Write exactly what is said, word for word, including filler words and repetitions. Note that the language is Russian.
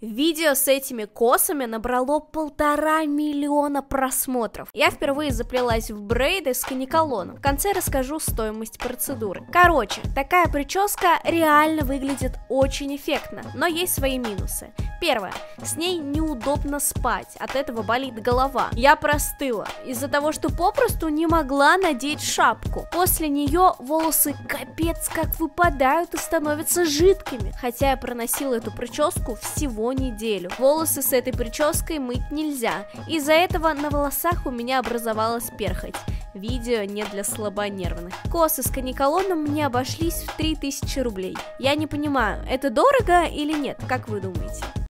Видео с этими косами набрало полтора миллиона просмотров. Я впервые заплелась в брейды с каниколоном. В конце расскажу стоимость процедуры. Короче, такая прическа реально выглядит очень эффектно, но есть свои минусы. Первое. С ней неудобно спать, от этого болит голова. Я простыла из-за того, что попросту не могла надеть шапку. После нее волосы капец как выпадают и становятся жидкими. Хотя я проносила эту прическу всего неделю. Волосы с этой прической мыть нельзя. Из-за этого на волосах у меня образовалась перхоть. Видео не для слабонервных. Косы с каниколоном мне обошлись в три тысячи рублей. Я не понимаю, это дорого или нет, как вы думаете?